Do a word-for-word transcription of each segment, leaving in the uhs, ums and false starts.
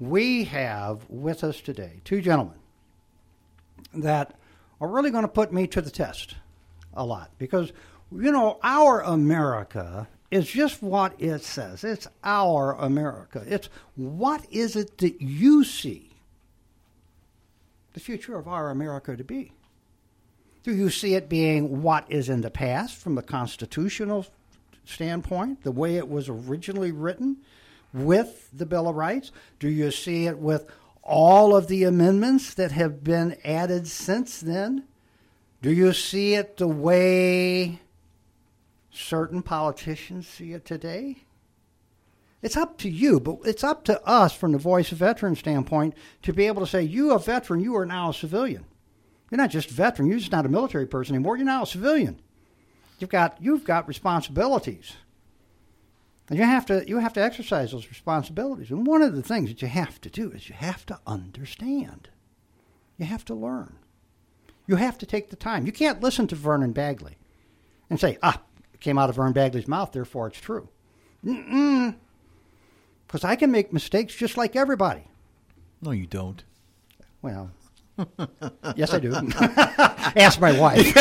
we have with us today two gentlemen that are really going to put me to the test a lot because, you know, our America is just what it says. It's our America. It's what is it that you see the future of our America to be? Do you see it being what is in the past from the constitutional standpoint, the way it was originally written with the Bill of Rights? Do you see it with all of the amendments that have been added since then? Do you see it the way certain politicians see it today? It's up to you, but it's up to us from the Voice of Veterans standpoint to be able to say, you a veteran, you are now a civilian. You're not just a veteran, you're just not a military person anymore, you're now a civilian. You've got you've got responsibilities. And you have to you have to exercise those responsibilities. And one of the things that you have to do is you have to understand. You have to learn. You have to take the time. You can't listen to Vernon Bagley and say, ah, it came out of Vernon Bagley's mouth, therefore it's true. Mm-mm. Because I can make mistakes just like everybody. No, you don't. Well, yes, I do. Ask my wife.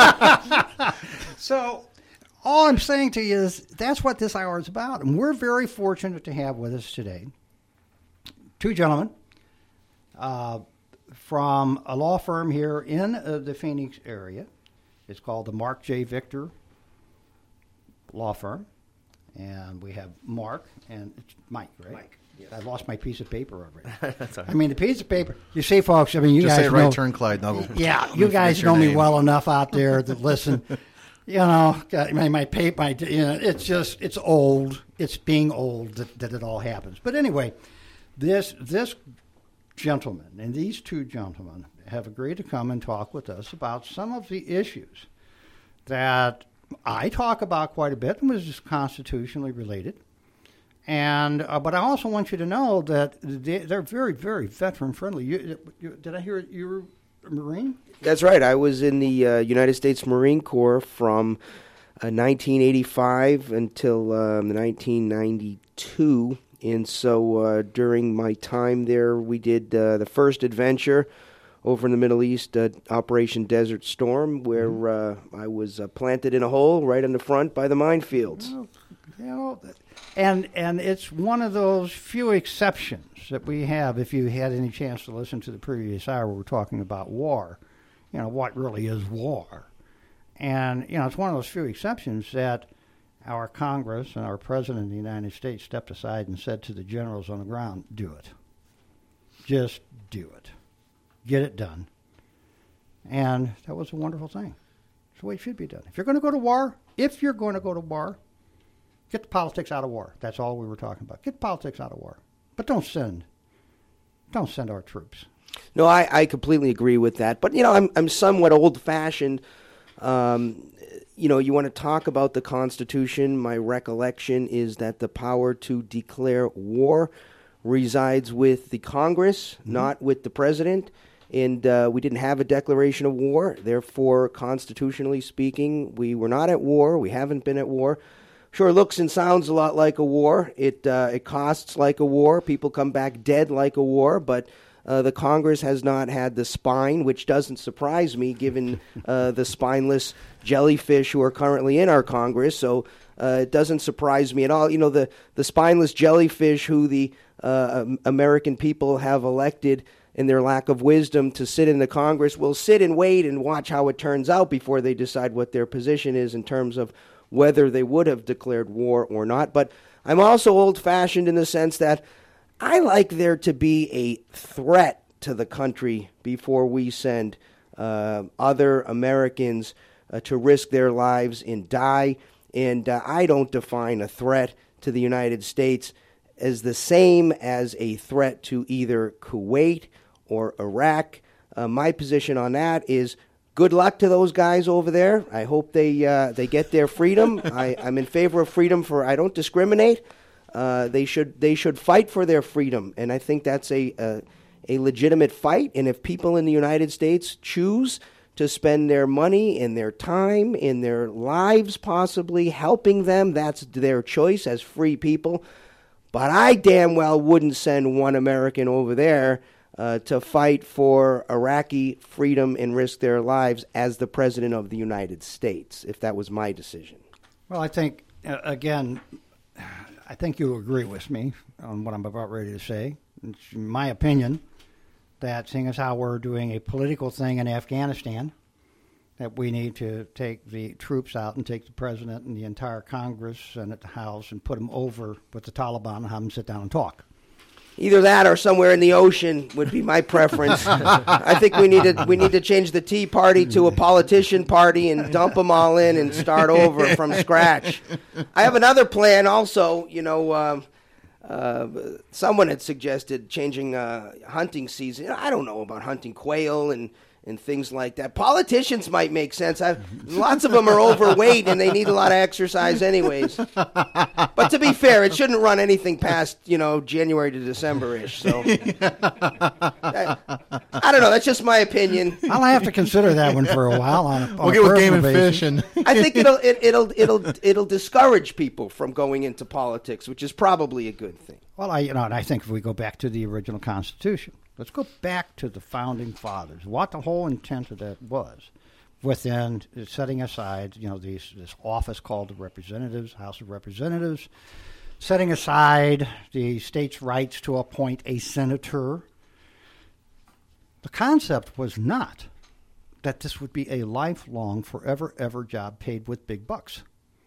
So all I'm saying to you is that's what this hour is about. And we're very fortunate to have with us today two gentlemen uh, from a law firm here in uh, the Phoenix area. It's called the Mark J. Victor Law Firm. And we have Mark and it's Mike, right? Mike. Yes. I lost my piece of paper already. That's all right. I mean, the piece of paper. You see, folks, I mean, you Just guys say know. right turn, Clyde. No, yeah, you guys know me well enough out there that listen. You know, my, my paper, my, you know, it's just, it's old. It's being old that, that it all happens. But anyway, this this gentleman and these two gentlemen have agreed to come and talk with us about some of the issues that I talk about quite a bit and was just constitutionally related. And uh, but I also want you to know that they, they're very, very veteran friendly. You, you, did I hear you were a Marine? That's right. I was in the uh, United States Marine Corps from uh, nineteen eighty-five until um, nineteen ninety-two. And so uh, during my time there, we did uh, the first adventure over in the Middle East, uh, Operation Desert Storm, where mm-hmm. uh, I was uh, planted in a hole right in the front by the minefields. Well, you know, and and it's one of those few exceptions that we have. If you had any chance to listen to the previous hour, we were talking about war. You know, what really is war? And, you know, it's one of those few exceptions that our Congress and our President of the United States stepped aside and said to the generals on the ground, do it. Just do it. Get it done. And that was a wonderful thing. It's the way it should be done. If you're going to go to war, if you're going to go to war, get the politics out of war. That's all we were talking about. Get the politics out of war. But don't send, don't send our troops. No, I, I completely agree with that. But, you know, I'm I'm somewhat old-fashioned. Um, you know, you want to talk about the Constitution. My recollection is that the power to declare war resides with the Congress, mm-hmm. not with the President. And uh, we didn't have a declaration of war. Therefore, constitutionally speaking, we were not at war. We haven't been at war. Sure, looks and sounds a lot like a war. It uh, it costs like a war. People come back dead like a war. But uh, the Congress has not had the spine, which doesn't surprise me given uh, the spineless jellyfish who are currently in our Congress. So uh, it doesn't surprise me at all. You know, the, the spineless jellyfish who the uh, American people have elected in their lack of wisdom to sit in the Congress will sit and wait and watch how it turns out before they decide what their position is in terms of whether they would have declared war or not. But I'm also old-fashioned in the sense that I like there to be a threat to the country before we send uh, other Americans uh, to risk their lives and die. And uh, I don't define a threat to the United States as the same as a threat to either Kuwait or Iraq. Uh, my position on that is good luck to those guys over there. I hope they uh, they get their freedom. I, I'm in favor of freedom for I don't discriminate. Uh, they should they should fight for their freedom, and I think that's a, a a legitimate fight. And if people in the United States choose to spend their money and their time and their lives possibly helping them, that's their choice as free people. But I damn well wouldn't send one American over there uh, to fight for Iraqi freedom and risk their lives as the president of the United States, if that was my decision. Well, I think, uh, again, I think you agree with me on what I'm about ready to say. It's my opinion that seeing as how we're doing a political thing in Afghanistan, that we need to take the troops out and take the president and the entire Congress and at the House and put them over with the Taliban and have them sit down and talk. Either that or somewhere in the ocean would be my preference. I think we need to we need to change the Tea Party to a politician party and dump them all in and start over from scratch. I have another plan also. You know, um, uh, someone had suggested changing uh, hunting season. I don't know about hunting quail and. and things like that. Politicians might make sense. I've, lots of them are overweight and they need a lot of exercise anyways. But to be fair, it shouldn't run anything past, you know, January to December-ish. So I, I don't know. That's just my opinion. I'll have to consider that one for a while. On a, on We'll a get with Game personal and basis. Fish and I think it'll it, it'll it'll it'll discourage people from going into politics, which is probably a good thing. Well, I you know, and I think if we go back to the original Constitution, let's go back to the founding fathers. What the whole intent of that was, within setting aside, you know, these this office called the Representatives, House of Representatives, setting aside the states' rights to appoint a senator. The concept was not that this would be a lifelong, forever, ever job paid with big bucks.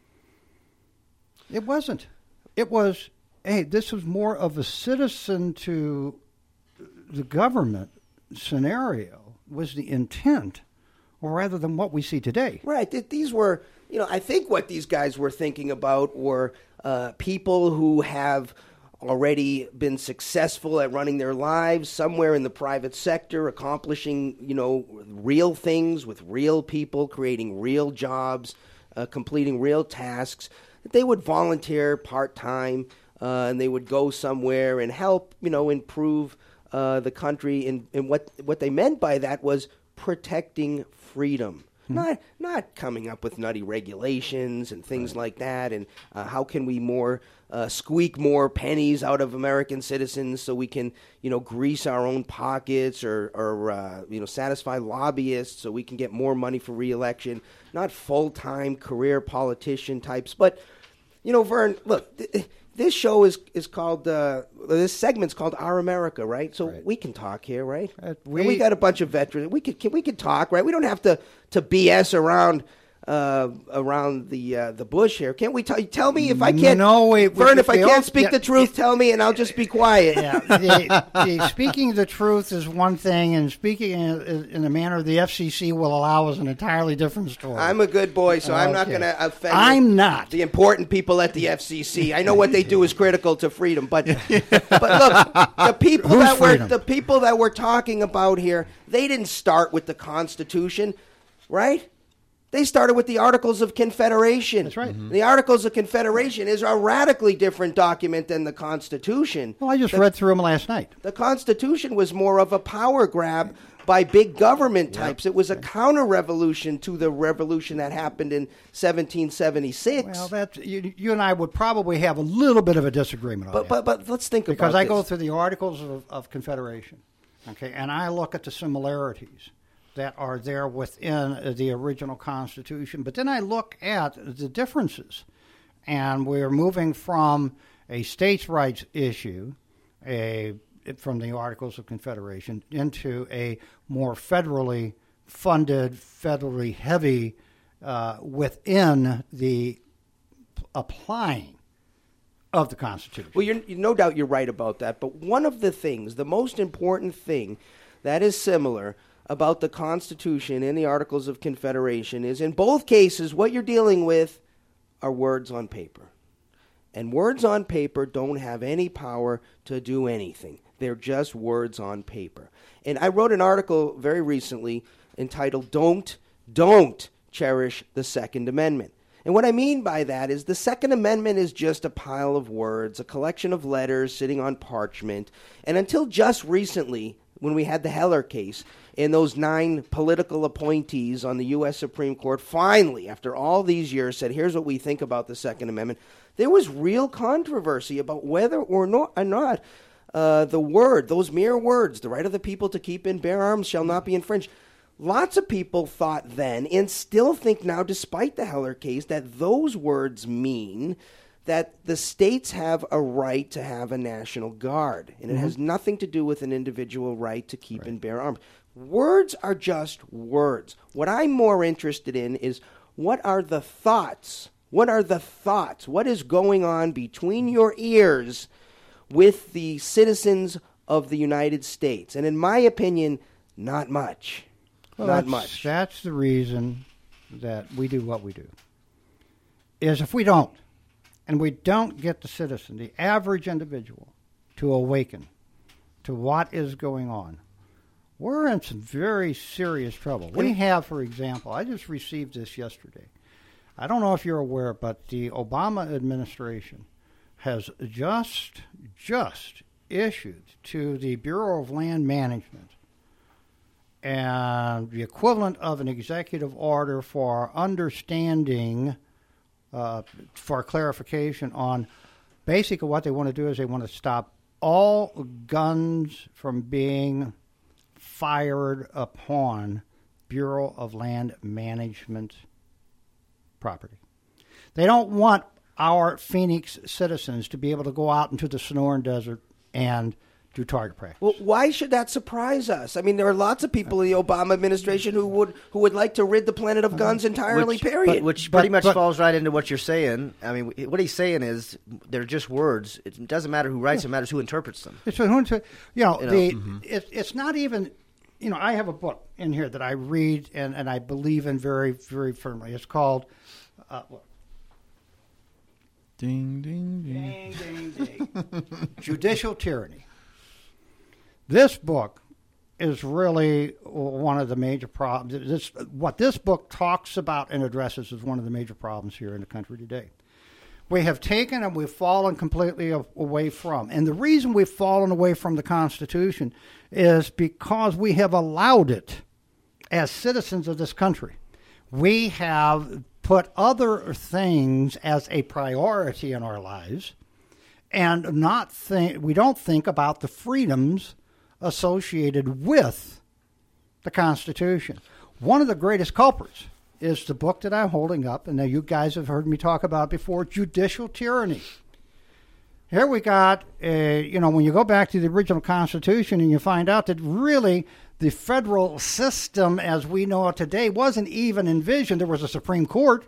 It wasn't. It was, hey, this was more of a citizen to the government scenario was the intent, or rather than what we see today. Right. Th- These were, you know, I think what these guys were thinking about were uh, people who have already been successful at running their lives somewhere in the private sector, accomplishing, you know, real things with real people, creating real jobs, uh, completing real tasks, that they would volunteer part-time uh, and they would go somewhere and help, you know, improve uh, the country. And, and what what they meant by that was protecting freedom. Hmm. Not not coming up with nutty regulations and things right. like that, and uh, how can we more uh, squeak more pennies out of American citizens so we can, you know, grease our own pockets or, or uh, you know, satisfy lobbyists so we can get more money for re-election. Not full-time career politician types, but, you know, Vern, look, th- this show is is called, uh, this segment's called Our America, right? So right. we can talk here, right? Uh, we, we got a bunch of veterans. We could can, we could talk, right? We don't have to, to B S around uh, around the uh, the bush here. Can't we t- tell me if I can't? No, we, Vern, we, if I can't speak yeah, the truth, yeah, tell me, and I'll just be quiet. Yeah, the, the speaking the truth is one thing, and speaking in, in a manner the F C C will allow is an entirely different story. I'm a good boy, so okay. I'm not going to offend I'm not. the important people at the F C C. I know what they do is critical to freedom, but but look, the people Who's that freedom? we're the people that we're talking about here, they didn't start with the Constitution, right? They started with the Articles of Confederation. That's right. Mm-hmm. The Articles of Confederation is a radically different document than the Constitution. Well, I just the, read through them last night. The Constitution was more of a power grab by big government types. Yep. It was a counter-revolution to the revolution that happened in seventeen seventy-six. Well, that you, you and I would probably have a little bit of a disagreement but, on but, that. But let's think because about Because I this. go through the Articles of, of Confederation, okay, and I look at the similarities that are there within the original Constitution. But then I look at the differences, and we're moving from a states' rights issue, a from the Articles of Confederation, into a more federally funded, federally heavy uh, within the applying of the Constitution. Well, you're, no doubt you're right about that. But one of the things, the most important thing that is similar about the Constitution and the Articles of Confederation is in both cases what you're dealing with are words on paper. And words on paper don't have any power to do anything. They're just words on paper. And I wrote an article very recently entitled Don't, Don't Cherish the Second Amendment. And what I mean by that is the Second Amendment is just a pile of words, a collection of letters sitting on parchment. And until just recently, when we had the Heller case, and those nine political appointees on the U S Supreme Court finally, after all these years, said, here's what we think about the Second Amendment, there was real controversy about whether or not, or not uh, the word, those mere words, the right of the people to keep and bear arms shall not be infringed. Lots of people thought then, and still think now, despite the Heller case, that those words mean that the states have a right to have a National Guard, and it mm-hmm. has nothing to do with an individual right to keep right. and bear arms. Words are just words. What I'm more interested in is what are the thoughts? What are the thoughts? What is going on between your ears with the citizens of the United States? And in my opinion, not much. Well, not that's, much. That's the reason that we do what we do. Is if we don't, and we don't get the citizen, the average individual, to awaken to what is going on, we're in some very serious trouble. We have, for example, I just received this yesterday. I don't know if you're aware, but the Obama administration has just, just issued to the Bureau of Land Management and the equivalent of an executive order for understanding, uh, for clarification on basically what they want to do is they want to stop all guns from being fired upon Bureau of Land Management property. They don't want our Phoenix citizens to be able to go out into the Sonoran Desert and do target practice. Well, why should that surprise us? I mean, there are lots of people in the Obama administration who would who would like to rid the planet of guns entirely, which, period. But, which but, pretty much but, falls right into what you're saying. I mean, what he's saying is they're just words. It doesn't matter who writes yeah. them, it matters who interprets them. It's, you know, you know the, mm-hmm. it, it's not even, you know, I have a book in here that I read and, and I believe in very, very firmly. It's called, uh, what? Ding, ding, ding. Ding, ding, ding. Judicial Tyranny. This book is really one of the major problems. This, what this book talks about and addresses is one of the major problems here in the country today. We have taken and we've fallen completely away from. And the reason we've fallen away from the Constitution is because we have allowed it as citizens of this country. We have put other things as a priority in our lives and not think, we don't think about the freedoms associated with the Constitution. One of the greatest culprits is the book that I'm holding up, and now you guys have heard me talk about before, Judicial Tyranny. Here we got, a, you know, when you go back to the original Constitution and you find out that really the federal system as we know it today wasn't even envisioned. There was a Supreme Court,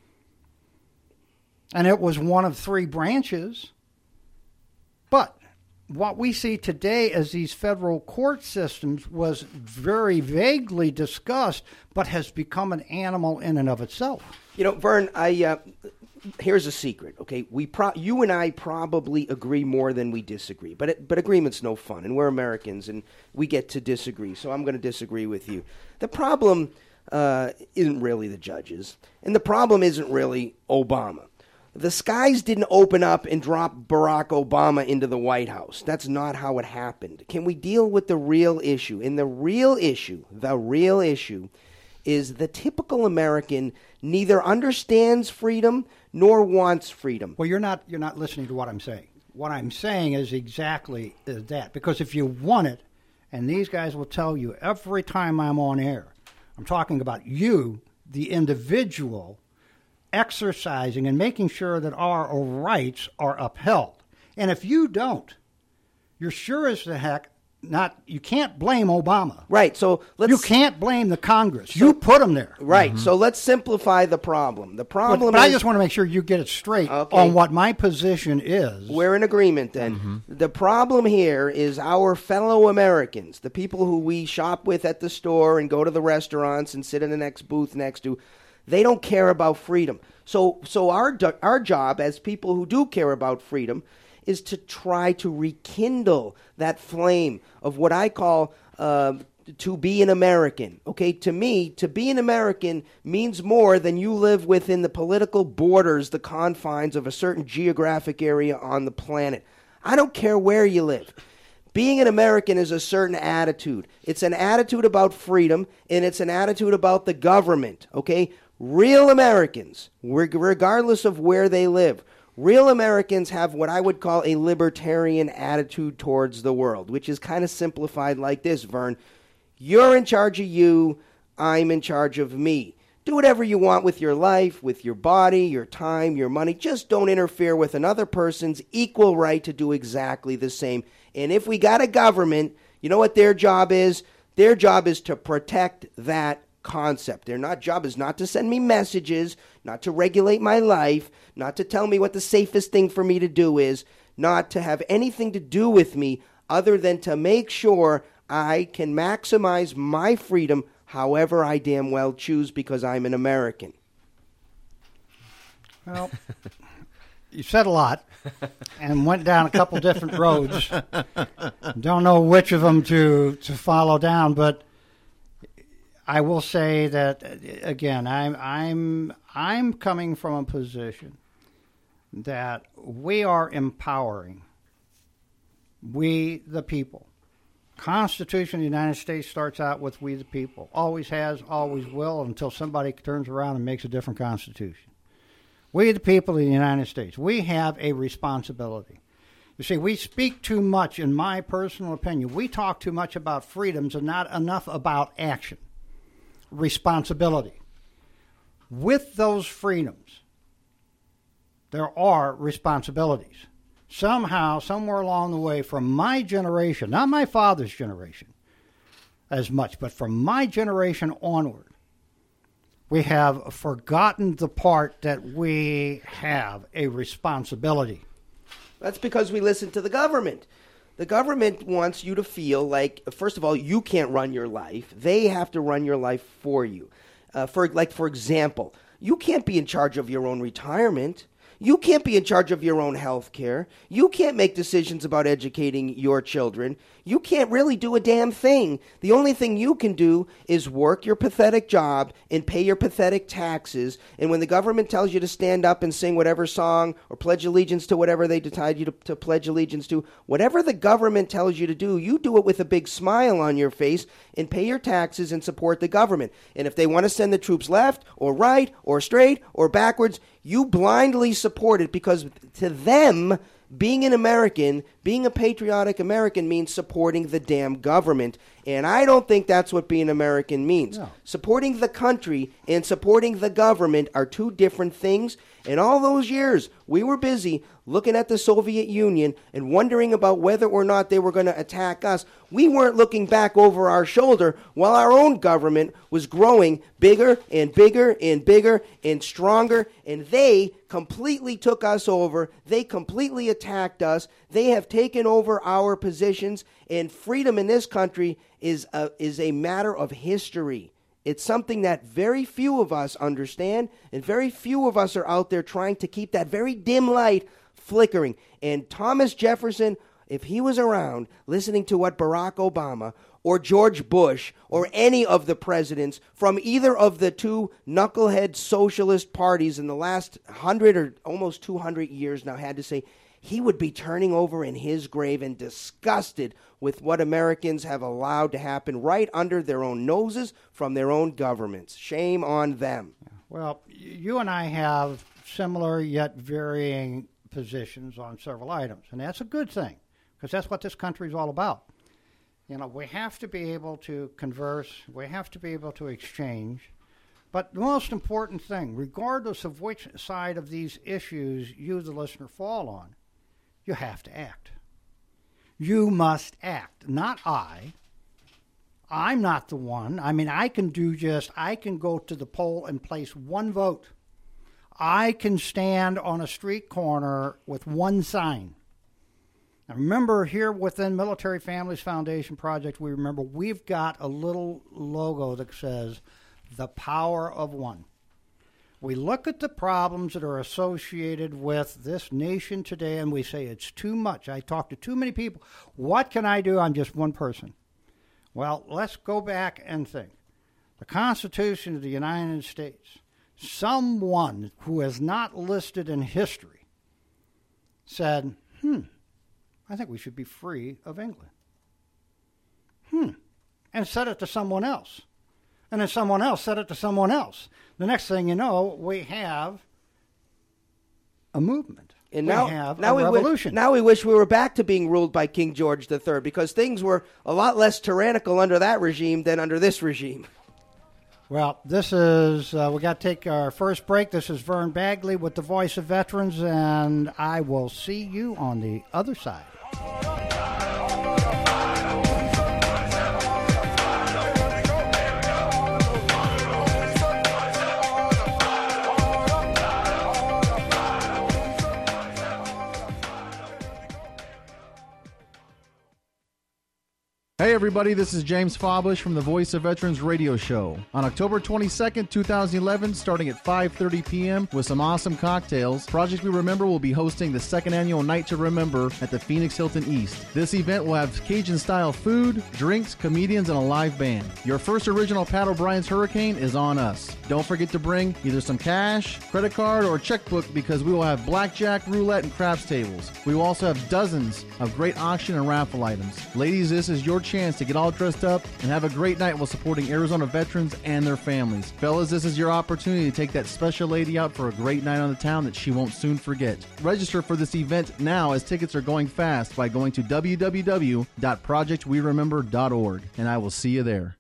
and it was one of three branches. But what we see today as these federal court systems was very vaguely discussed, but has become an animal in and of itself. You know, Vern, I uh, here's a secret. Okay, we pro- you and I probably agree more than we disagree, but it, but agreement's no fun, and we're Americans, and we get to disagree. So I'm going to disagree with you. The problem uh, isn't really the judges, and the problem isn't really Obama. The skies didn't open up and drop Barack Obama into the White House. That's not how it happened. Can we deal with the real issue? And the real issue, the real issue, is the typical American neither understands freedom nor wants freedom. Well, you're not you're not listening to what I'm saying. What I'm saying is exactly that. Because if you want it, and these guys will tell you every time I'm on air, I'm talking about you, the individual, exercising and making sure that our rights are upheld. And if you don't, you're sure as the heck not, you can't blame Obama. Right, so let's... You can't blame the Congress. So, you put them there. Right, mm-hmm. So let's simplify the problem. The problem but, but is... I just want to make sure you get it straight okay. on what my position is. We're in agreement then. Mm-hmm. The problem here is our fellow Americans, the people who we shop with at the store and go to the restaurants and sit in the next booth next to, they don't care about freedom. So so our our job as people who do care about freedom is to try to rekindle that flame of what I call uh, to be an American. Okay, to me, to be an American means more than you live within the political borders, the confines of a certain geographic area on the planet. I don't care where you live. being an American is a certain attitude. It's an attitude about freedom, and it's an attitude about the government, okay? Real Americans, regardless of where they live, real Americans have what I would call a libertarian attitude towards the world, which is kind of simplified like this, Vern. You're in charge of you, I'm in charge of me. Do whatever you want with your life, with your body, your time, your money. Just don't interfere with another person's equal right to do exactly the same. And if we got a government, you know what their job is? Their job is to protect that concept. Their not job is not to send me messages, not to regulate my life, not to tell me what the safest thing for me to do is, not to have anything to do with me other than to make sure I can maximize my freedom however I damn well choose because I'm an American. Well, you said a lot and went down a couple different roads. Don't know which of them to, to follow down, but I will say that again, I'm I'm I'm coming from a position that we are empowering we the people. Constitution of the United States starts out with we the people. Always has, always will, until somebody turns around and makes a different constitution. We the people of the United States, we have a responsibility. You see, we speak too much, in my personal opinion. We talk too much about freedoms and not enough about action. Responsibility. With those freedoms, there are responsibilities. Somehow, somewhere along the way, from my generation, not my father's generation as much, but from my generation onward, we have forgotten the part that we have a responsibility. That's because we listen to the government. The government wants you to feel like, first of all, you can't run your life. They have to run your life for you. Uh, for like, for example, you can't be in charge of your own retirement. You can't be in charge of your own health care. You can't make decisions about educating your children. You can't really do a damn thing. The only thing you can do is work your pathetic job and pay your pathetic taxes. And when the government tells you to stand up and sing whatever song or pledge allegiance to whatever they decide you to, to pledge allegiance to, whatever the government tells you to do, you do it with a big smile on your face and pay your taxes and support the government. And if they want to send the troops left or right or straight or backwards, you blindly support it because to them, being an American, being a patriotic American means supporting the damn government. And I don't think that's what being American means. No. Supporting the country and supporting the government are two different things. And all those years, we were busy looking at the Soviet Union and wondering about whether or not they were going to attack us. We weren't looking back over our shoulder while our own government was growing bigger and bigger and bigger and stronger. And they completely took us over. They completely attacked us. They have taken over our positions. And freedom in this country is a, is a matter of history. It's something that very few of us understand, and very few of us are out there trying to keep that very dim light flickering. And Thomas Jefferson, if he was around listening to what Barack Obama or George Bush or any of the presidents from either of the two knucklehead socialist parties in the last hundred or almost two hundred years now had to say, he would be turning over in his grave and disgusted with what Americans have allowed to happen right under their own noses from their own governments. Shame on them. Well, you and I have similar yet varying positions on several items, and that's a good thing because that's what this country is all about. You know, we have to be able to converse. We have to be able to exchange. But the most important thing, regardless of which side of these issues you, the listener, fall on, you have to act. You must act, not I. I'm not the one. I mean, I can do just, I can go to the poll and place one vote. I can stand on a street corner with one sign. Now remember, here within Military Families Foundation Project, we remember we've got a little logo that says, the power of one. We look at the problems that are associated with this nation today and we say it's too much. I talk to too many people. What can I do? I'm just one person. Well, let's go back and think. The Constitution of the United States, someone who is not listed in history said, hmm, I think we should be free of England. then said it to someone else. And then someone else said it to someone else. The next thing you know, we have a movement. And we now, have now a we revolution. Wish, now we wish we were back to being ruled by King George the Third, because things were a lot less tyrannical under that regime than under this regime. Well, this is, uh, we got to take our first break. This is Vern Bagley with the Voice of Veterans, and I will see you on the other side. Hey everybody, this is James Fabush from the Voice of Veterans radio show. On October twenty-second, twenty eleven, starting at five thirty p.m. with some awesome cocktails, Project We Remember will be hosting the second annual Night to Remember at the Phoenix Hilton East. This event will have Cajun-style food, drinks, comedians, and a live band. Your first original Pat O'Brien's Hurricane is on us. Don't forget to bring either some cash, credit card, or checkbook, because we will have blackjack, roulette, and craps tables. We will also have dozens of great auction and raffle items. Ladies, this is your chance to get all dressed up and have a great night while supporting Arizona veterans and their families. Fellas, this is your opportunity to take that special lady out for a great night on the town that she won't soon forget. Register for this event now, as tickets are going fast, by going to w w w dot project we remember dot org, and I will see you there.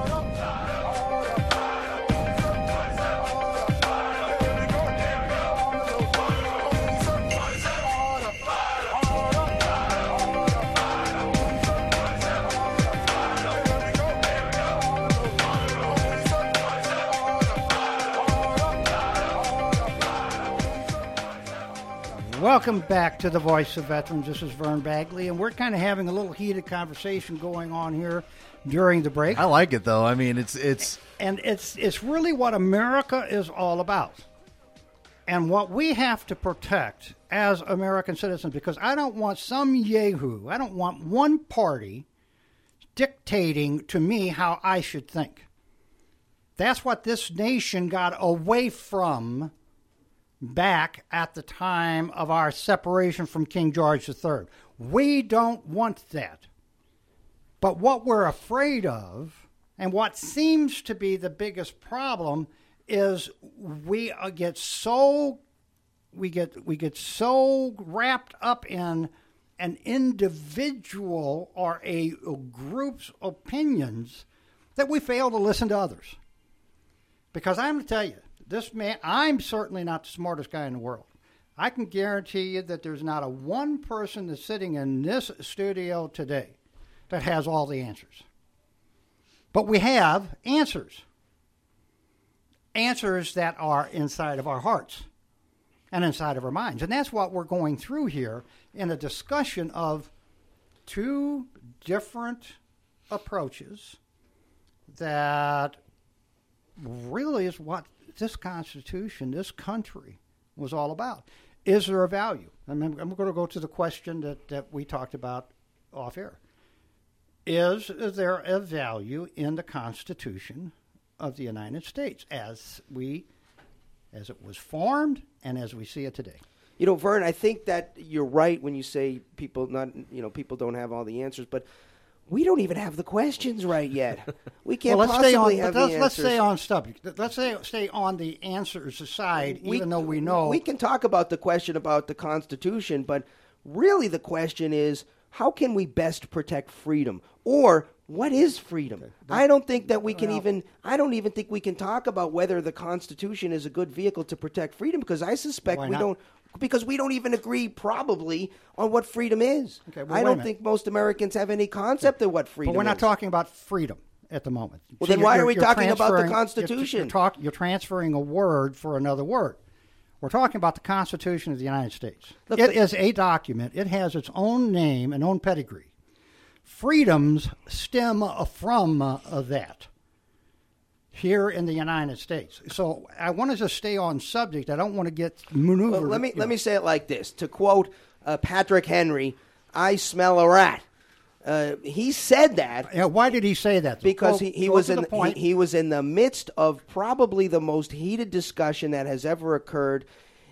Welcome back to the Voice of Veterans. This is Vern Bagley, and we're kind of having a little heated conversation going on here during the break. I like it, though. I mean, it's it's and it's it's really what America is all about, and what we have to protect as American citizens. Because I don't want some yahoo, I don't want one party dictating to me how I should think. That's what this nation got away from back at the time of our separation from King George the Third. We don't want that. But what we're afraid of, and what seems to be the biggest problem, is we get so we get we get so wrapped up in an individual or a group's opinions that we fail to listen to others. Because I'm going to tell you, this man, I'm certainly not the smartest guy in the world. I can guarantee you that there's not a one person that's sitting in this studio today that has all the answers. But we have answers. Answers that are inside of our hearts and inside of our minds. And that's what we're going through here in a discussion of two different approaches that really is what this Constitution, this country, was all about. Is there a value? I mean, I'm going to go to the question that, that we talked about off air. Is there a value in the Constitution of the United States as we, as it was formed and as we see it today? You know, Vern, I think that you're right when you say people not, you know, people don't have all the answers, but we don't even have the questions right yet. We can't well, let's possibly stay on, have let's, the let's answers. stay on subject. Let's stay, stay on the answers side, we, even though we know. We can talk about the question about the Constitution, but really the question is, how can we best protect freedom? Or what is freedom? Okay. I don't think that we can well, even, I don't even think we can talk about whether the Constitution is a good vehicle to protect freedom, because I suspect we not? don't, because we don't even agree probably on what freedom is. Okay, well, I don't think most Americans have any concept of what freedom is. But we're not is. talking about freedom at the moment. Well, See, then why you're, are we you're talking about the transferring- Constitution? You're, you're, talk, you're transferring a word for another word. We're talking about the Constitution of the United States. Look, it the- is a document. It has its own name and own pedigree. Freedoms stem from uh, that here in the United States. So I want to just stay on subject. I don't want to get maneuvered. Well, let me you let know. me say it like this. To quote uh, Patrick Henry, "I smell a rat." Uh, he said that. Yeah, why did he say that? though? Because Go- he, he go was to in the point. he, he was in the midst of probably the most heated discussion that has ever occurred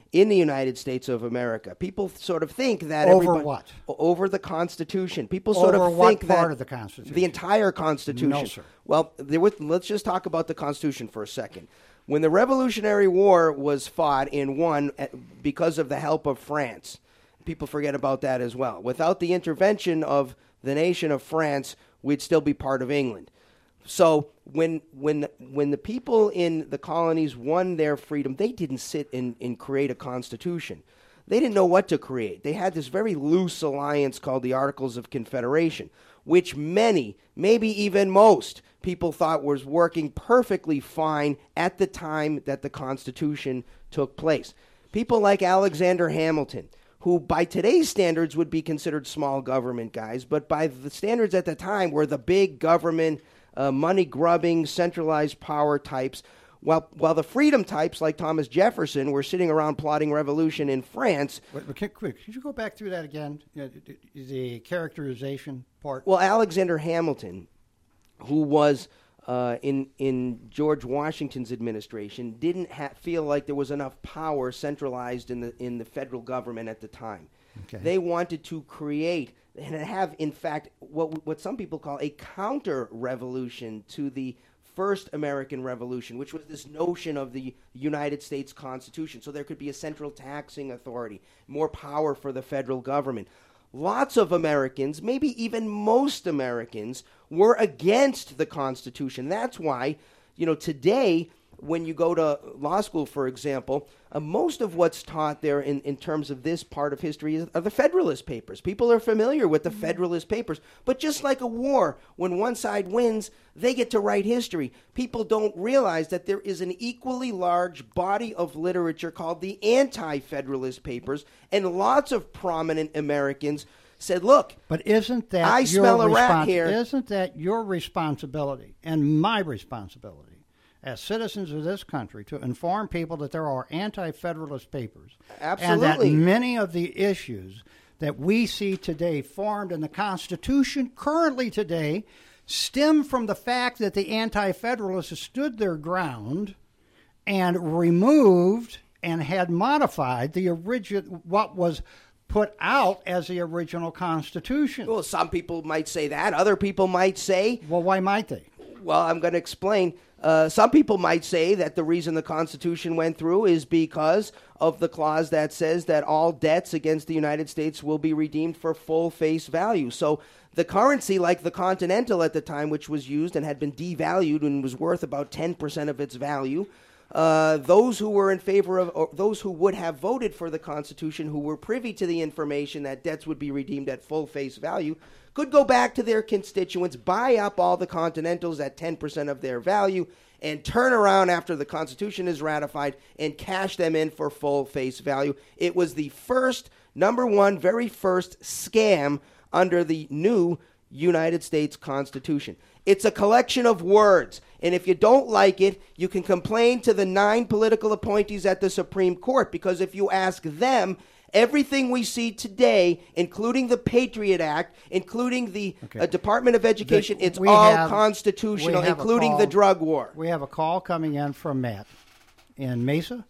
in the United States of America. People sort of think that over everybody, what? Over the Constitution. People sort over of what think part that of the Constitution? the entire Constitution. No, sir. Well, there was, let's just talk about the Constitution for a second. When the Revolutionary War was fought and won at, because of the help of France, people forget about that as well. Without the intervention of the nation of France, we'd still be part of England. So when when when the people in the colonies won their freedom, they didn't sit and, and create a constitution. They didn't know what to create. They had this very loose alliance called the Articles of Confederation, which many, maybe even most, people thought was working perfectly fine at the time that the Constitution took place. People like Alexander Hamilton, who by today's standards would be considered small government guys, but by the standards at the time were the big government, uh, money-grubbing, centralized power types, while while the freedom types like Thomas Jefferson were sitting around plotting revolution in France. Wait, quick, quick, could you go back through that again, uh, the characterization part? Well, Alexander Hamilton, who was uh, in in George Washington's administration, didn't ha- feel like there was enough power centralized in the in the federal government at the time. Okay. They wanted to create and have, in fact, what what some people call a counter-revolution to the first American Revolution, which was this notion of the United States Constitution. So there could be a central taxing authority, more power for the federal government. Lots of Americans, maybe even most Americans, were against the Constitution. That's why, you know, today, when you go to law school, for example, uh, most of what's taught there in, in terms of this part of history is, are the Federalist Papers. People are familiar with the Federalist Papers. But just like a war, when one side wins, they get to write history. People don't realize that there is an equally large body of literature called the Anti-Federalist Papers, and lots of prominent Americans said, look, but isn't that I your smell a rat respons- here. Isn't that your responsibility and my responsibility as citizens of this country to inform people that there are anti-federalist papers? Absolutely. And that many of the issues that we see today formed in the Constitution currently today stem from the fact that the anti-federalists stood their ground and removed and had modified the original, what was put out as the original Constitution. Well, some people might say that. Other people might say, Well, why might they? well, I'm going to explain. Uh, some people might say that the reason the Constitution went through is because of the clause that says that all debts against the United States will be redeemed for full face value. So the currency, like the Continental at the time, which was used and had been devalued and was worth about ten percent of its value, uh, those who were in favor of, or those who would have voted for the Constitution, who were privy to the information that debts would be redeemed at full face value, could go back to their constituents, buy up all the Continentals at ten percent of their value, and turn around after the Constitution is ratified and cash them in for full face value. It was the first, number one, very first scam under the new United States Constitution. It's a collection of words, and if you don't like it, you can complain to the nine political appointees at the Supreme Court, because if you ask them, everything we see today, including the Patriot Act, including the Okay. uh, Department of Education, The- it's we all have- constitutional, we have a including call- the drug war. We have a call coming in from Matt in Mesa.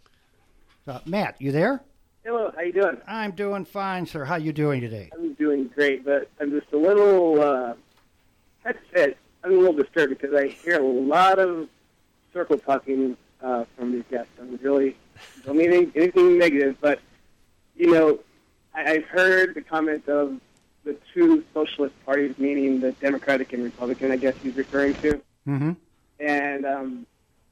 Uh, Matt, you there? Hello, how you doing? I'm doing fine, sir. How you doing today? I'm doing great, but I'm just a little, uh, that's it. I'm a little disturbed because I hear a lot of circle talking uh, from these guests. I'm really, don't mean anything, anything negative, but, you know, I, I've heard the comment of the two socialist parties, meaning the Democratic and Republican, I guess he's referring to. Mm-hmm. And, um,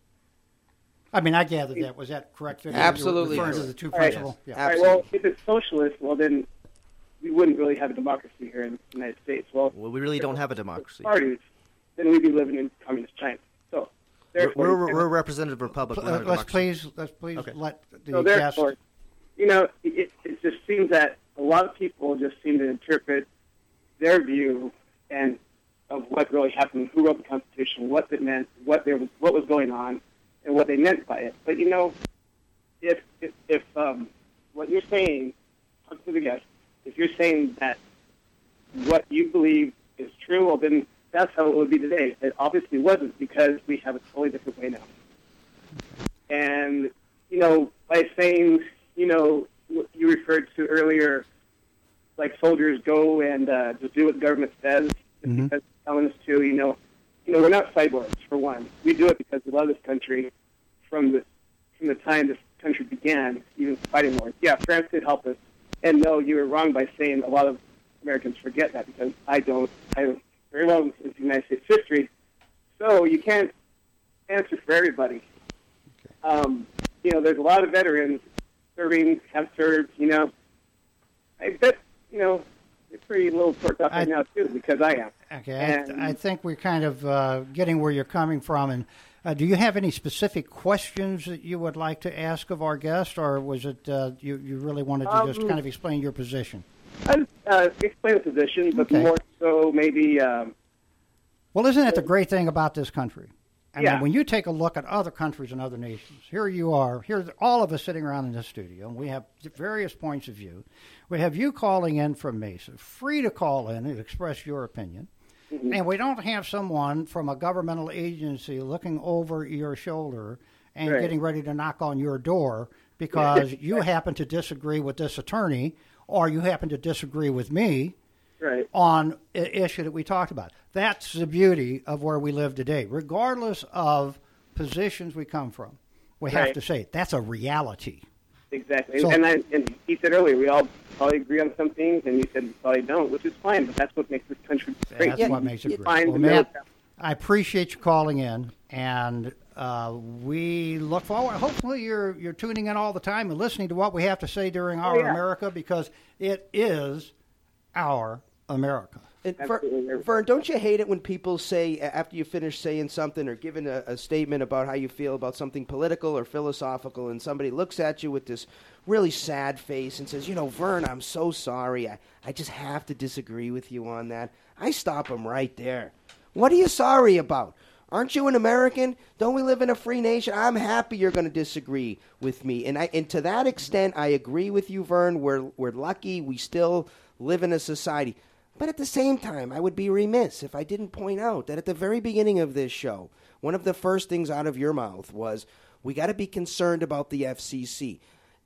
I mean, I gathered that. Was that correct? Victor? Absolutely. You were referring to the two All right. principal. Yeah. all right, well, if it's socialist, well, then we wouldn't really have a democracy here in the United States. Well, Well, we really don't have a democracy. parties, then we'd be living in communist China. So, We're, therefore, we're, we're a representative republic. Uh, we're not a let's democracy. please, let's please Okay. let the so guest. therefore, you know, it, it just seems that a lot of people just seem to interpret their view and of what really happened, who wrote the Constitution, what it meant, what there was, what was going on, and what they meant by it. But you know, if if, if um, what you're saying, talk to the guest, if you're saying that what you believe is true, well then that's how it would be today. It obviously wasn't, because we have a totally different way now. And you know, by saying, you know, what you referred to earlier, like soldiers go and uh, just do what the government says Mm-hmm. because it's telling us to, you know. You know, we're not cyborgs, for one. We do it because we love this country from the, from the time this country began, even fighting wars. Yeah, France did help us. And no, you were wrong by saying a lot of Americans forget that because I don't. I very well into the United States history. So you can't answer for everybody. Okay. Um, you know, there's a lot of veterans serving, have served, you know. I bet, you know, they're pretty little torqued up right I, now, too, because I am. Okay, And, I, I think we're kind of uh, getting where you're coming from. And uh, do you have any specific questions that you would like to ask of our guest, or was it uh, you, you really wanted to Um, just kind of explain your position? I'll uh, explain the position, but Okay. more so maybe... Um, Well, isn't that the great thing about this country? I Yeah. mean, when you take a look at other countries and other nations, here you are, here's all of us sitting around in this studio, and we have various points of view. We have you calling in from Mesa, free to call in and express your opinion. Mm-hmm. And we don't have someone from a governmental agency looking over your shoulder and Right. getting ready to knock on your door because you happen to disagree with this attorney or you happen to disagree with me right. on an issue that we talked about. That's the beauty of where we live today. Regardless of positions we come from, we have Right. to say that's a reality. Exactly. So- and, I, and he said earlier, we all probably agree on some things, and you said we probably don't, which is fine, but that's what makes this country great. That's what makes it great. Find Well, the Matt, middle- I appreciate you calling in, and uh, we look forward. Hopefully, you're you're tuning in all the time and listening to what we have to say during our yeah. America, because it is our America. And Absolutely. Vern, Vern, don't you hate it when people say, after you finish saying something or giving a, a statement about how you feel about something political or philosophical, and somebody looks at you with this really sad face and says, you know, Vern, I'm so sorry. I, I just have to disagree with you on that. I stop them right there. What are you sorry about? Aren't you an American? Don't we live in a free nation? I'm happy you're going to disagree with me. And I, and to that extent, I agree with you, Vern. We're, we're lucky we still live in a society. But at the same time, I would be remiss if I didn't point out that at the very beginning of this show, one of the first things out of your mouth was, we got to be concerned about the F C C.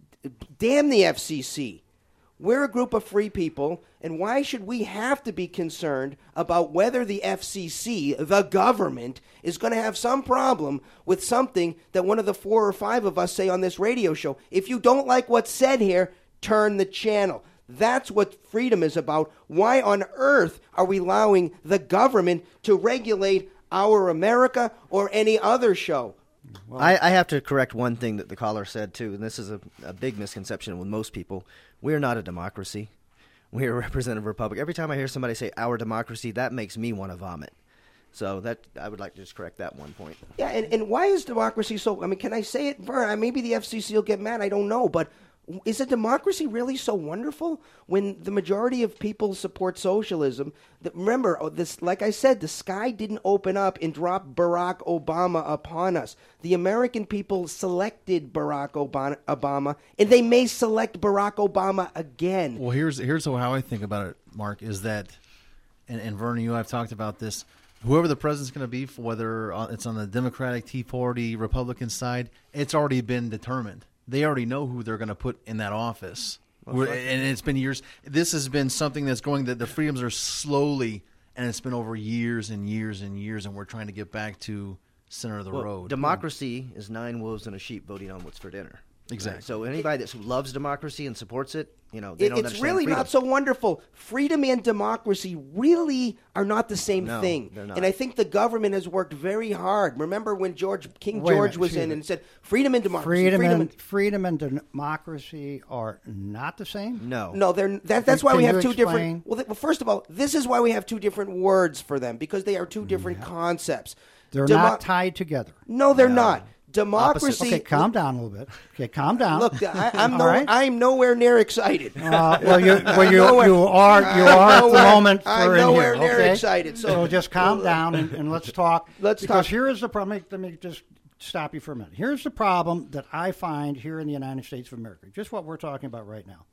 Damn the F C C. We're a group of free people, and why should we have to be concerned about whether the F C C, the government, is going to have some problem with something that one of the four or five of us say on this radio show? If you don't like what's said here, turn the channel. That's what freedom is about. Why on earth are we allowing the government to regulate our America or any other show? Well, I, I have to correct one thing that the caller said, too, and this is a, a big misconception with most people. We're not a democracy. We're a representative republic. Every time I hear somebody say our democracy, that makes me want to vomit. So that I would like to just correct that one point. Yeah, and, and why is democracy so... I mean, can I say it, Vern? Maybe the F C C will get mad. I don't know, but... Is a democracy really so wonderful when the majority of people support socialism? That, remember, oh, this, like I said, the sky didn't open up and drop Barack Obama upon us. The American people selected Barack Obama, and they may select Barack Obama again. Well, here's here's how I think about it, Mark, is that, and, and Vernon, you and I have talked about this, whoever the president's going to be, whether it's on the Democratic, Tea Party, Republican side, it's already been determined. They already know who they're going to put in that office. Well, and it's been years. This has been something that's going, that the freedoms are slowly, and it's been over years and years and years, and we're trying to get back to center of the well, road. Democracy is nine wolves and a sheep voting on what's for dinner. Exactly. Right? So anybody that loves democracy and supports it, you know, they It, don't it's understand really freedom. not so wonderful. Freedom and democracy really are not the same No, thing. they're not. And I think the government has worked very hard. Remember when George King Wait a George minute, was excuse in me. and said, freedom and democracy. Freedom, freedom and, freedom and democracy are not the same? No. No, they're that, that's Can- why we can have you two explain? different. Well, th- well, first of all, this is why we have two different words for them, because they are two different concepts. They're Demo- not tied together. No, they're No. not. Democracy. Okay, calm down a little bit. Okay, calm down. Look, I, I'm All no, right. I'm nowhere near excited. Uh, well, you, well, you, nowhere- you are, you I'm are at the nowhere- moment for I'm in nowhere here, near okay? excited, so- So just calm down and, and let's talk. Let's because talk. here is the problem. Let me, let me just stop you for a minute. Here's the problem that I find here in the United States of America. Just what we're talking about right now.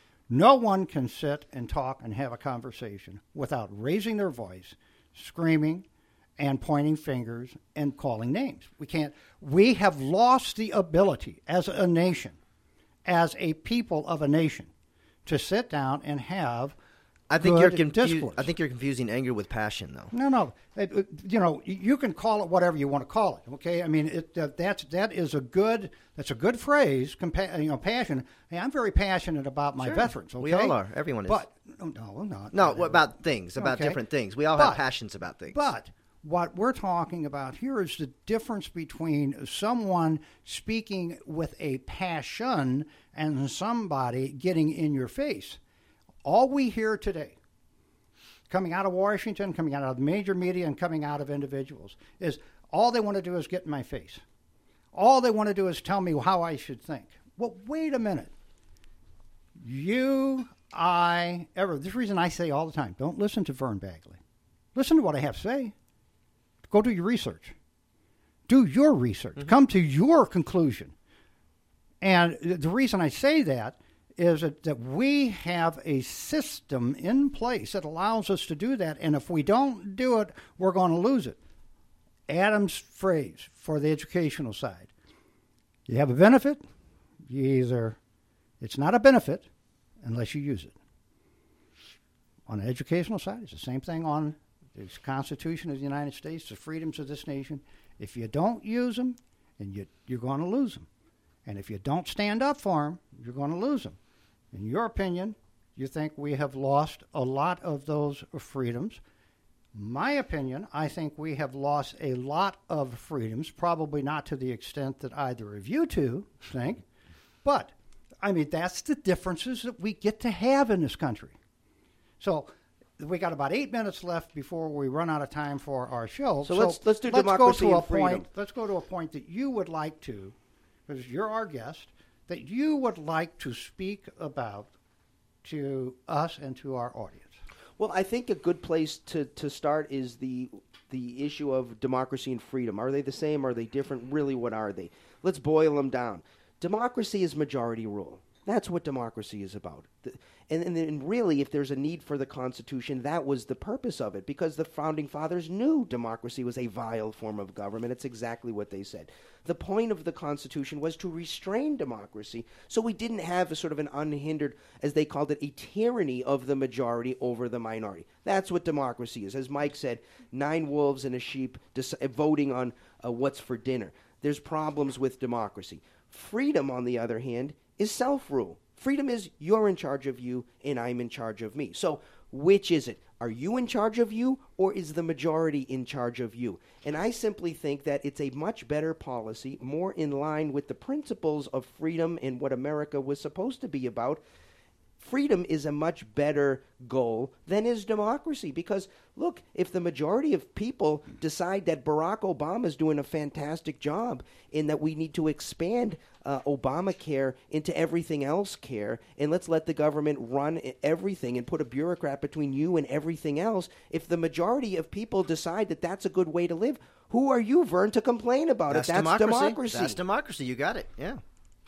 No one can sit and talk and have a conversation without raising their voice, screaming, and pointing fingers and calling names. We can't. We have lost the ability as a nation, as a people of a nation to sit down and have I think good you're confu- discourse. I think you're confusing anger with passion, though. No, no. It, it, you know, you can call it whatever you want to call it. Okay, I mean, it, uh, that's that is a good that's a good phrase. Compa- you know, passion. Hey, I'm very passionate about my Sure. veterans. Okay? We all are. Everyone is. But no, no, not. No, not what about things, about Okay. different things. We all But- have passions about things. But what we're talking about here is the difference between someone speaking with a passion and somebody getting in your face. All we hear today, coming out of Washington, coming out of the major media, and coming out of individuals, is all they want to do is get in my face. All they want to do is tell me how I should think. Well, wait a minute. You, I, ever. This is the reason I say all the time, don't listen to Vern Bagley. Listen to what I have to say. Go do your research. Do your research. Mm-hmm. Come to your conclusion. And the reason I say that is that, that we have a system in place that allows us to do that. And if we don't do it, we're going to lose it. Adam's phrase for the educational side. You have a benefit, you either, it's not a benefit unless you use it. On the educational side, it's the same thing on the Constitution of the United States, the freedoms of this nation. If you don't use them, and you, you're going to lose them. And if you don't stand up for them, you're going to lose them. In your opinion, you think we have lost a lot of those freedoms. My opinion, I think we have lost a lot of freedoms, probably not to the extent that either of you two think. But, I mean, that's the differences that we get to have in this country. So we got about eight minutes left before we run out of time for our show. So, so let's let's do let's democracy go to and a freedom. point. Let's go to a point that you would like to, because you're our guest, that you would like to speak about to us and to our audience. Well, I think a good place to, to start is the the issue of democracy and freedom. Are they the same? Are they different? Really, what are they? Let's boil them down. Democracy is majority rule. That's what democracy is about. The, and, and, and really, if there's a need for the Constitution, that was the purpose of it, because the Founding Fathers knew democracy was a vile form of government. It's exactly what they said. The point of the Constitution was to restrain democracy, so we didn't have a sort of an unhindered, as they called it, a tyranny of the majority over the minority. That's what democracy is. As Mike said, nine wolves and a sheep dis- voting on uh, what's for dinner. There's problems with democracy. Freedom, on the other hand, is self-rule. Freedom is you're in charge of you and I'm in charge of me. So which is it? Are you in charge of you, or is the majority in charge of you? And I simply think that it's a much better policy, more in line with the principles of freedom and what America was supposed to be about. Freedom is a much better goal than is democracy, because, look, if the majority of people decide that Barack Obama is doing a fantastic job and that we need to expand uh, Obamacare into everything else care, and let's let the government run everything and put a bureaucrat between you and everything else, if the majority of people decide that that's a good way to live, who are you, Vern, to complain about That's it? That's democracy. democracy. That's democracy. You got it. Yeah.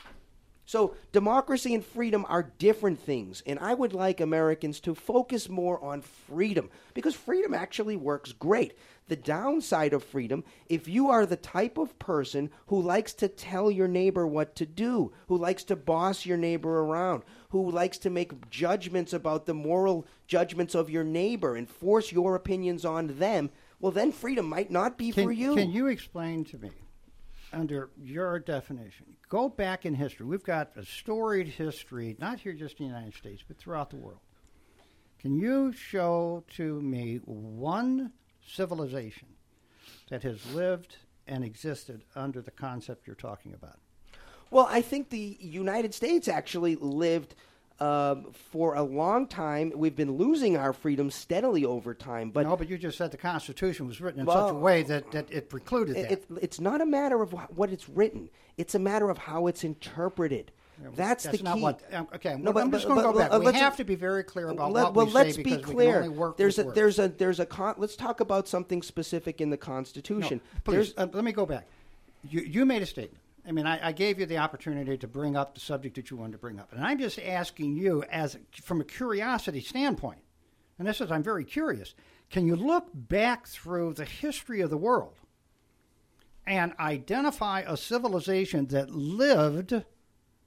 So democracy and freedom are different things, and I would like Americans to focus more on freedom, because freedom actually works great. The downside of freedom, if you are the type of person who likes to tell your neighbor what to do, who likes to boss your neighbor around, who likes to make judgments about the moral judgments of your neighbor and force your opinions on them, well, then freedom might not be Can, for you. Can you explain to me, under your definition, go back in history. We've got a storied history, not here just in the United States, but throughout the world. Can you show to me one civilization that has lived and existed under the concept you're talking about? Well, I think the United States actually lived uh, for a long time. We've been losing our freedom steadily over time. But no, but you just said the Constitution was written in Well, such a way that, that it precluded that. it, it's not a matter of wh- what it's written. It's a matter of how it's interpreted. Yeah, That's, that's the not key. what. Um, okay, No, well, but- I'm just but- going to but- go back. uh, we let's- have to be very clear about Let- what well, we let's say be because we clear. can only work there's with a words. there's a there's a con- let's talk about something specific in the Constitution. No, please, uh, let me go back. You, you made a statement. I mean, I, I gave you the opportunity to bring up the subject that you wanted to bring up. And I'm just asking you, as from a curiosity standpoint, and this is, I'm very curious, can you look back through the history of the world and identify a civilization that lived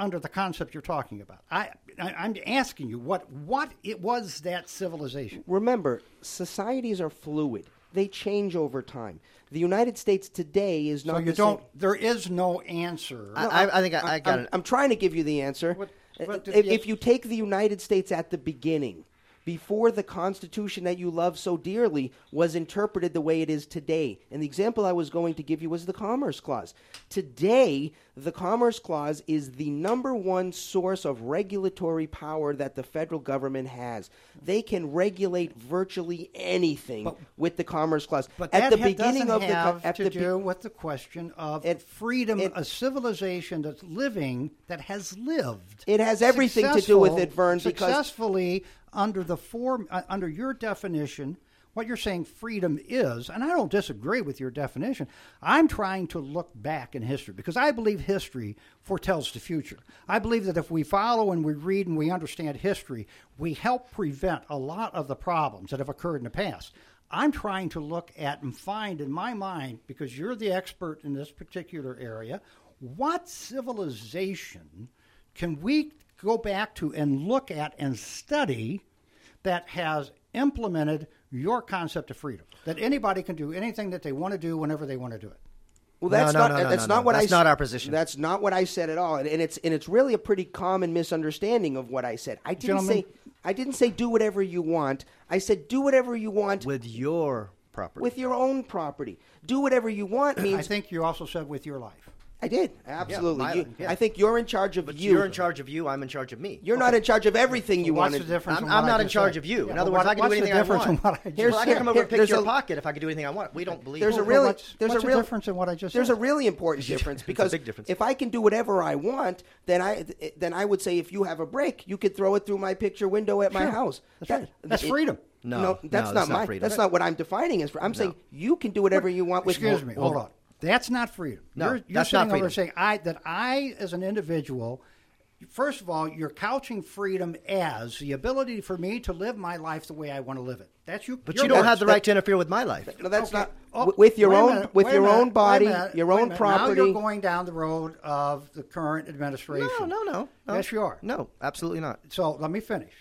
under the concept you're talking about? I, I I'm asking you what what it was that civilization. Remember, societies are fluid. They change over time. The United States today is not. So you the don't. same. There is no answer. I, I, I think I, I got I'm, it. I'm trying to give you the answer. What- what if, did you- if you take the United States at the beginning, before the Constitution that you love so dearly was interpreted the way it is today. And the example I was going to give you was the Commerce Clause. Today, the Commerce Clause is the number one source of regulatory power that the federal government has. They can regulate virtually anything But- with the Commerce Clause. But at that the ha- beginning doesn't of the have co- at to the do be- with the question of It- freedom, it- a civilization that's living, that has lived. It has everything to do with successful- it, Vern, because- successfully under the form, uh, under your definition, what you're saying freedom is, and I don't disagree with your definition. I'm trying to look back in history because I believe history foretells the future. I believe that if we follow and we read and we understand history, we help prevent a lot of the problems that have occurred in the past. I'm trying to look at and find in my mind, because you're the expert in this particular area, what civilization can we go back to and look at and study that has implemented your concept of freedom, that anybody can do anything that they want to do whenever they want to do it. Well, No, that's no, not no, no, that's no, not no. what That's I s- not our position. That's not what I said at all, and, and it's and it's really a pretty common misunderstanding of what I said. I didn't Gentlemen. say I didn't say do whatever you want. I said do whatever you want With your property. with your own property. Do whatever you want means I think you also said with your life. I did absolutely. my- You- yeah. I think you're in charge of But you. you're in charge of you. I'm in charge of me. You're not in charge of everything you What's want. the difference? I'm, in I'm what I not in just charge said? of you. Yeah, in other but words, what- I can do what's the anything I difference want. in what I just Here's- well, I said? can come over here- and pick there's your a- pocket if I can do anything I want. We don't believe. There's a Well, really what's- there's what's a the real difference in what I just There's said? a really important difference It's a because big difference. if I can do whatever I want, then I then I would say if you have a brick, you could throw it through my picture window at my Sure. house. That's That- right. That's it- freedom. No, No, that's no, not that's my. not freedom. That's not what I'm defining as. fr- I'm saying you can do whatever you want with. Excuse me, hold Well, on. That's not freedom. No, you're, you're that's sitting not over freedom. saying I that I, as an individual, first of all, you're couching freedom as the ability for me to live my life the way I want to live it. That's you. But you're you don't right. have the right to interfere with my life. No, that's Okay. not Oh, w- with your wait a own minute, with wait a your minute, own wait a body, minute, your wait a own minute. property. Now you're going down the road of the current administration. No, no, no, no. Yes, you are. No, absolutely not. So let me finish.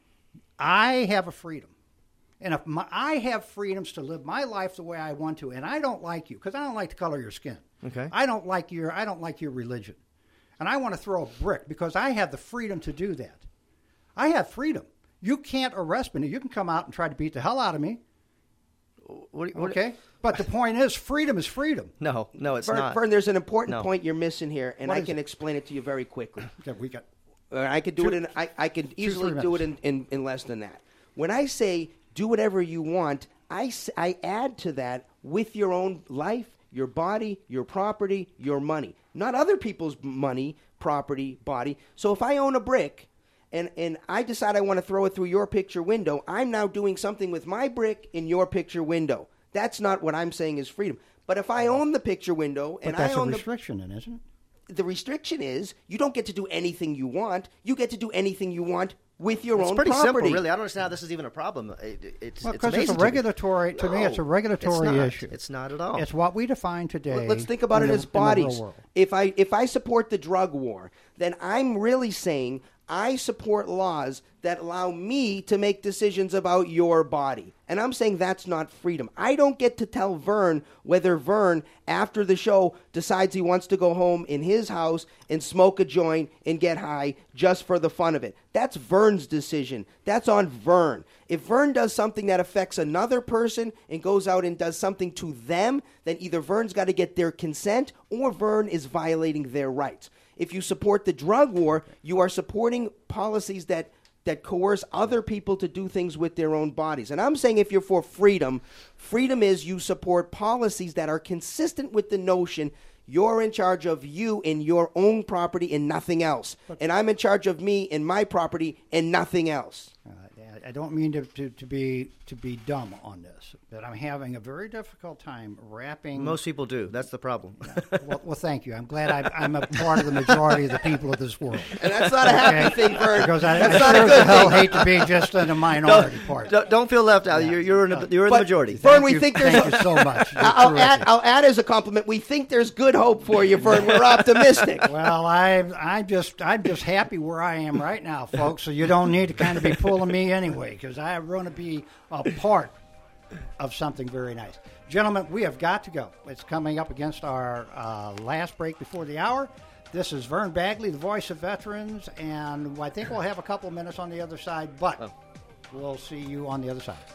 I have a freedom. And if my, I have freedoms to live my life the way I want to, and I don't like you, because I don't like the color of your skin. Okay. I don't like your I don't like your religion. And I want to throw a brick because I have the freedom to do that. I have freedom. You can't arrest me. You can come out and try to beat the hell out of me. What, what, Okay? But the point is, freedom is freedom. No, no, it's Vern, not. Vern, there's an important No. point you're missing here, and What I is can it? explain it to you very quickly. Okay, we got Uh, I could do Two- it in. I, I could easily three do it minutes. in, in, in less than that. When I say do whatever you want, I, s- I add to that with your own life, your body, your property, your money, not other people's money, property, body. So if I own a brick, and and I decide I want to throw it through your picture window, I'm now doing something with my brick in your picture window. That's not what I'm saying is freedom. But if I own the picture window But and that's I a own the restriction, then, isn't it? the restriction is you don't get to do anything you want. You get to do anything you want with your It's own pretty property. simple, really. I don't understand how this is even a problem. It, it- it's Well, it's because it's, amazing a to me. regulatory. To me, it's a No, regulatory it's not. issue. It's not at all. It's what we define today. Let- Let's think about in it the- as in the real bodies. world. If I if I support the drug war, then I'm really saying I support laws that allow me to make decisions about your body. And I'm saying that's not freedom. I don't get to tell Vern whether Vern, after the show, decides he wants to go home in his house and smoke a joint and get high just for the fun of it. That's Vern's decision. That's on Vern. If Vern does something that affects another person and goes out and does something to them, then either Vern's got to get their consent or Vern is violating their rights. If you support the drug war, you are supporting policies that, that coerce other people to do things with their own bodies. And I'm saying if you're for freedom, freedom is you support policies that are consistent with the notion you're in charge of you and your own property and nothing else. And I'm in charge of me and my property and nothing else. Uh, I, I don't mean to, to, to be to be dumb on this, but I'm having a very difficult time wrapping. Most people do. That's the problem. Yeah. Well, well, thank you. I'm glad I, I'm a part of the majority of the people of this world. And that's not a happy Okay? thing, Vern. Because I, That's I not sure a as good hell thing. hate to be just in the minority part. Don't, don't feel left out. Yeah. You're, you're in, a, you're in But- the majority. Vern, Thank we you- think there's thank a- you so much. You're I'll add, terrific. I'll add as a compliment. We think there's good hope for you, Vern. We're optimistic. Well, I, I'm just, I'm just happy where I am right now, folks. So you don't need to kind of be pulling me anyway, because I want to be a part of something very nice. Gentlemen, we have got to go. It's coming up against our uh, last break before the hour. This is Vern Bagley, the voice of veterans, and I think we'll have a couple of minutes on the other side, but Oh. we'll see you on the other side.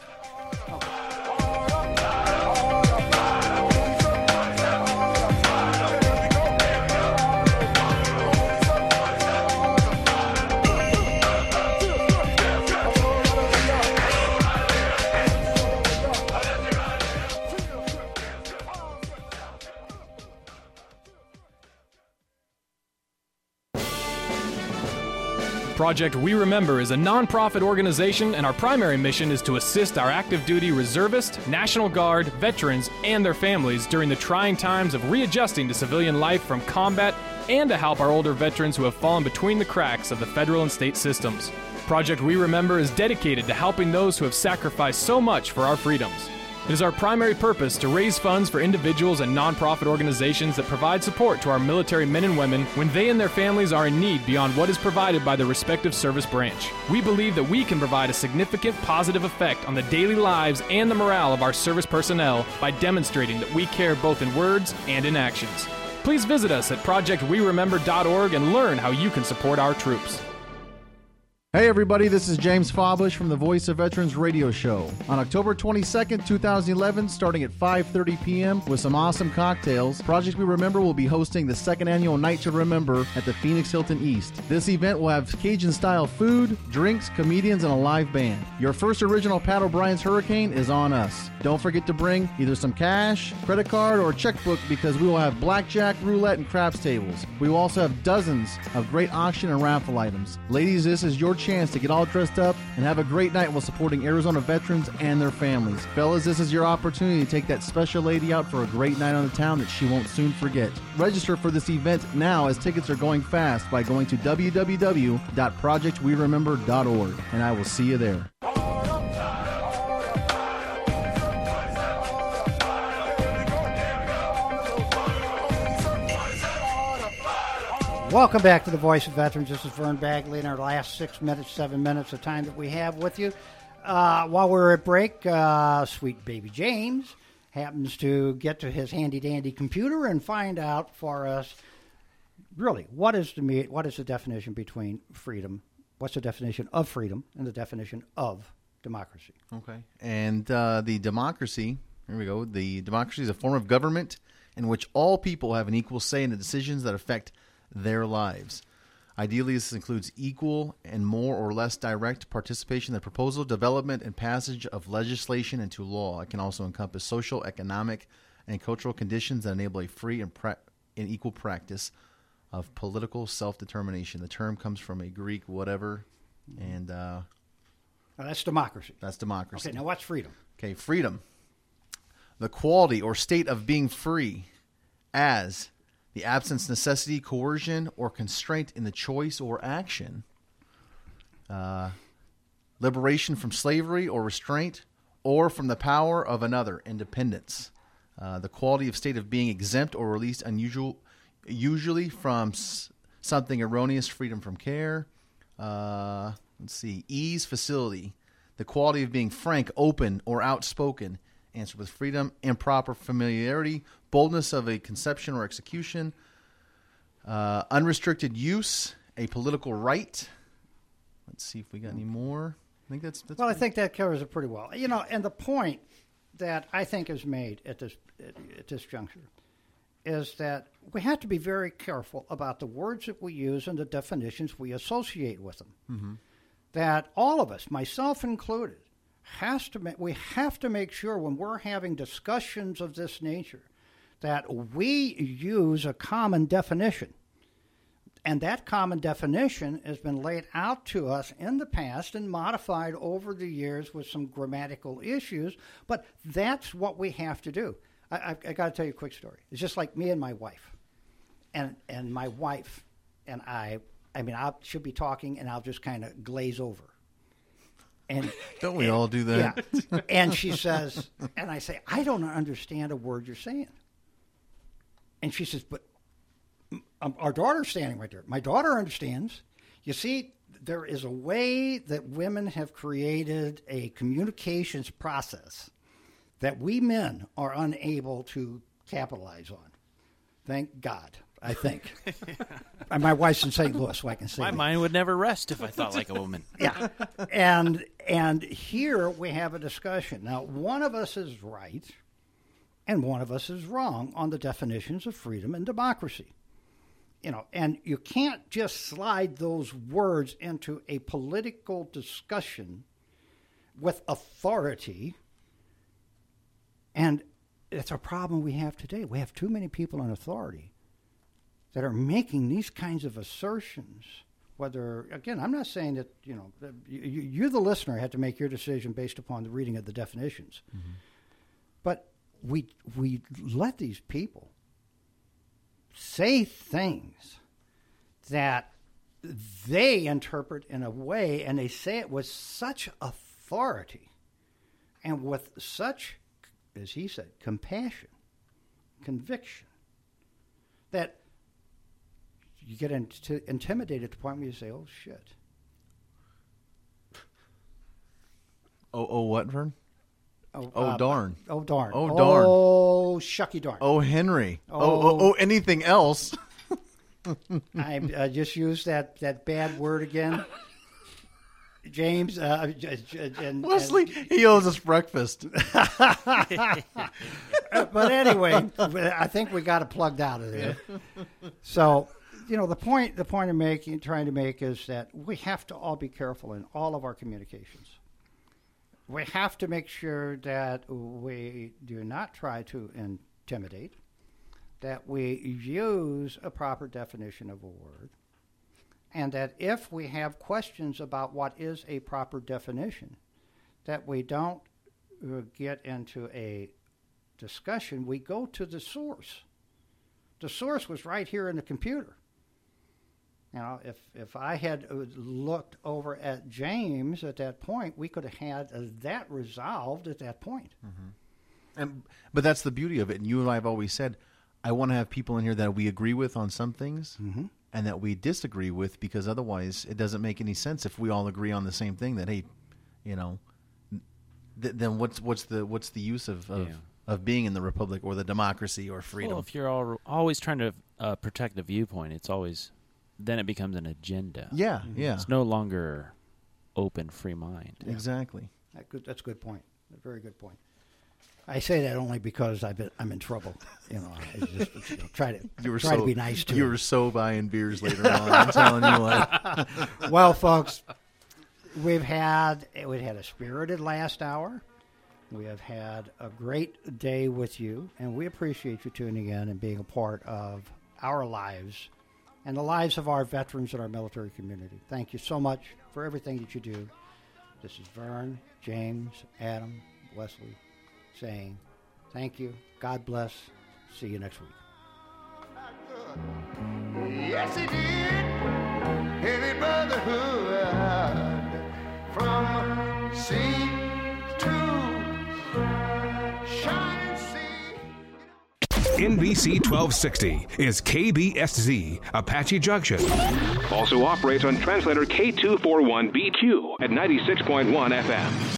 Project We Remember is a non-profit organization, and our primary mission is to assist our active duty reservists, National Guard, veterans, and their families during the trying times of readjusting to civilian life from combat, and to help our older veterans who have fallen between the cracks of the federal and state systems. Project We Remember is dedicated to helping those who have sacrificed so much for our freedoms. It is our primary purpose to raise funds for individuals and nonprofit organizations that provide support to our military men and women when they and their families are in need beyond what is provided by their respective service branch. We believe that we can provide a significant positive effect on the daily lives and the morale of our service personnel by demonstrating that we care both in words and in actions. Please visit us at project we remember dot org and learn how you can support our troops. Hey everybody, this is James Fawbush from the Voice of Veterans Radio Show. On October twenty-second, twenty eleven, starting at five thirty p.m. with some awesome cocktails, Project We Remember will be hosting the second annual Night to Remember at the Phoenix Hilton East. This event will have Cajun-style food, drinks, comedians, and a live band. Your first original Pat O'Brien's Hurricane is on us. Don't forget to bring either some cash, credit card, or checkbook because we will have blackjack, roulette, and craps tables. We will also have dozens of great auction and raffle items. Ladies, this is your chance to get all dressed up and have a great night while supporting Arizona veterans and their families. Fellas, this is your opportunity to take that special lady out for a great night on the town that she won't soon forget. Register for this event now as tickets are going fast by going to w w w dot project we remember dot org, and I will see you there. Welcome back to the Voice of Veterans. This is Vern Bagley in our last six minutes, seven minutes of time that we have with you. Uh, while we're at break, uh, sweet baby James happens to get to his handy-dandy computer and find out for us, really, what is the me- what is the definition between freedom, what's the definition of freedom, and the definition of democracy. Okay. And uh, the democracy, here we go, the democracy is a form of government in which all people have an equal say in the decisions that affect their lives. Ideally, this includes equal and more or less direct participation in the proposal, development, and passage of legislation into law. It can also encompass social, economic, and cultural conditions that enable a free and, pra- and equal practice of political self-determination. The term comes from a Greek whatever, and uh, Now, that's democracy. that's democracy. Okay, now what's freedom? Okay, freedom. The quality or state of being free as the absence, necessity, coercion, or constraint in the choice or action. Uh, liberation from slavery or restraint, or from the power of another, independence. Uh, the quality of state of being exempt or released unusual, usually from s- something erroneous, freedom from care. Uh, let's see, ease, facility. The quality of being frank, open, or outspoken. Answer with freedom, improper familiarity, boldness of a conception or execution, uh, unrestricted use, a political right. Let's see if we got any more. I think that's, that's Well, I think that covers it pretty well. You know, and the point that I think is made at this at, at this juncture is that we have to be very careful about the words that we use and the definitions we associate with them. Mm-hmm. That all of us, myself included, has to ma- we have to make sure when we're having discussions of this nature that we use a common definition. And that common definition has been laid out to us in the past and modified over the years with some grammatical issues, but that's what we have to do. I, I, I got to tell you a quick story. It's just like me and my wife. And and my wife and I, I mean, I should be talking and I'll just kind of glaze over. And Don't we and, all do that? Yeah. And she says, and I say, I don't understand a word you're saying. And she says, but um, our daughter's standing right there. My daughter understands. You see, there is a way that women have created a communications process that we men are unable to capitalize on. Thank God, I think. And my wife's in Saint Louis, so I can say My that. mind would never rest if I thought like a woman. Yeah. And and here we have a discussion. Now, one of us is right and one of us is wrong on the definitions of freedom and democracy. You know, and you can't just slide those words into a political discussion with authority. And it's a problem we have today. We have too many people in authority that are making these kinds of assertions. Whether, again, I'm not saying that, you know, you, you the listener, have to make your decision based upon the reading of the definitions. Mm-hmm. But we we let these people say things that they interpret in a way, and they say it with such authority and with such, as he said, compassion, conviction, that you get into, intimidated to the point where you say, oh, shit. Oh, oh, what, Vern? Oh, oh uh, darn. Oh, darn. Oh, darn. Oh, shucky darn. Oh, Henry. Oh, Oh. oh, oh anything else? I uh, just used that, that bad word again. James. Uh, and, Wesley, and, he owes us breakfast. But anyway, I think we got it plugged out of there. So, you know, the point the point I'm making, trying to make is that we have to all be careful in all of our communications. We have to make sure that we do not try to intimidate, that we use a proper definition of a word, and that if we have questions about what is a proper definition, that we don't uh, get into a discussion, we go to the source. The source was right here in the computer. You know, if, if I had looked over at James at that point, we could have had uh, that resolved at that point. Mm-hmm. And but that's the beauty of it. And you and I have always said, I want to have people in here that we agree with on some things, mm-hmm. and that we disagree with, because otherwise it doesn't make any sense if we all agree on the same thing. That hey, you know, th- then what's what's the what's the use of of, Yeah. of being in the republic or the democracy or freedom? Well, if you're all, always trying to uh, protect the viewpoint, it's always then it becomes an agenda. Yeah, yeah, It's no longer open, free mind. yeah. Exactly. That good, that's a good point. A very good point. I say that only because I've been, I'm in trouble. You know, I just you know, try to You were try so, to be nice to You him. were so buying beers later on. I'm telling you what. Well, folks, we've had we had a spirited last hour. We have had a great day with you, and we appreciate you tuning in and being a part of our lives and the lives of our veterans and our military community. Thank you so much for everything that you do. This is Vern, James, Adam, Wesley saying thank you. God bless. See you next week. Yes, he did. Heavy brotherhood from sea to shining sea. N B C twelve sixty is K B S Z, Apache Junction. Also operates on translator K two forty-one B Q at ninety-six point one F M.